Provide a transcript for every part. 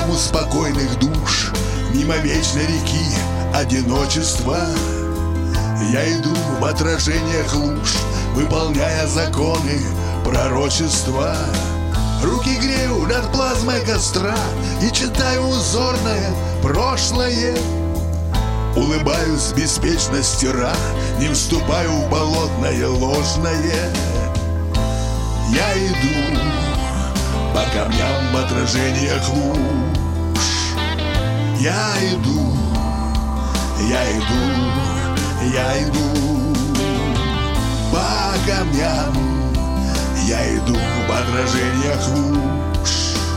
у спокойных душ, мимо вечной реки одиночества. Я иду в отражениях луж, выполняя законы пророчества. Руки грею над плазмой костра и читаю узорное прошлое. Улыбаюсь беспечно стира, не вступаю в болотное ложное. Я иду по камням в отражениях луж. Я иду, я иду, я иду по камням. Я иду в отражениях луж.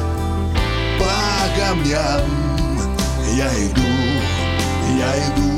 По камням я иду, я иду.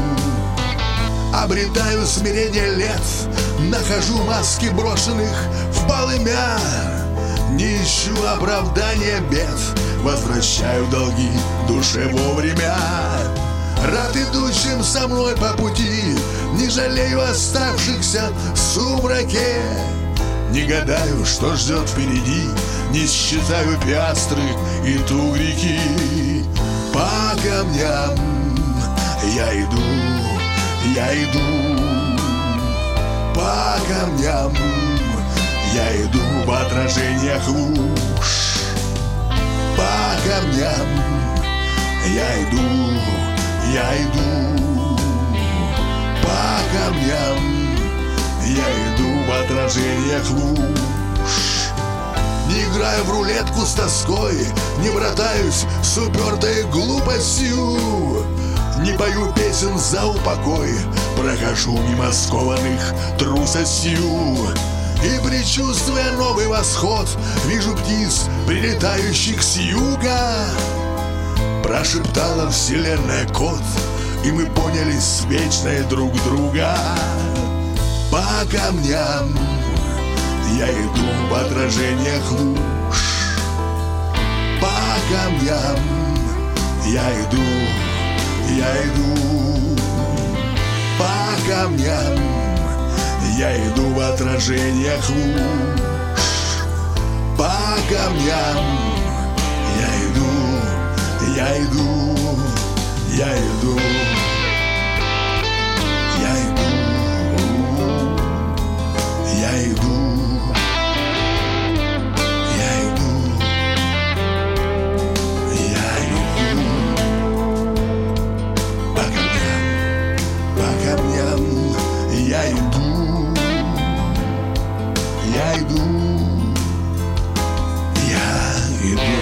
Обретаю смирение лет, нахожу маски брошенных в полымя. Не ищу оправдания бед, возвращаю долги душе вовремя. Рад идущим со мной по пути, не жалею оставшихся в сумраке. Не гадаю, что ждет впереди, не считаю пиастры и тугрики. По камням я иду, я иду. По камням я иду в отражениях луж. По камням я иду, я иду. По камням я иду в отражениях луж. Не играю в рулетку с тоской, не братаюсь с упертой глупостью. Не пою песен за упокой, прохожу мимо скованных трусостью. И, предчувствуя новый восход, вижу птиц, прилетающих с юга. Прошептала вселенная код, и мы поняли с вечной друг друга. По камням я иду в отражениях луж. По камням я иду, я иду. По камням я иду в отражениях луж. По камням я иду, я иду, я иду. Я иду, я иду, я иду, я иду. По камням я иду, я иду, я иду.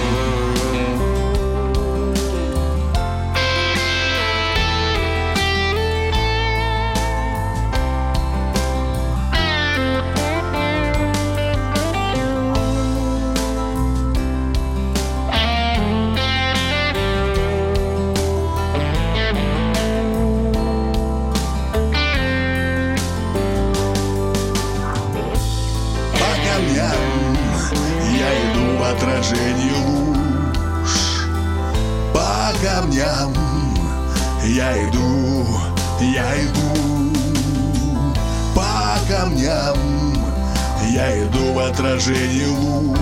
Я иду в отражении луж. По камням я иду, я иду. По камням я иду в отражении луж.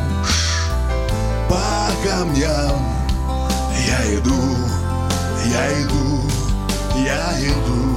По камням я иду, я иду, я иду.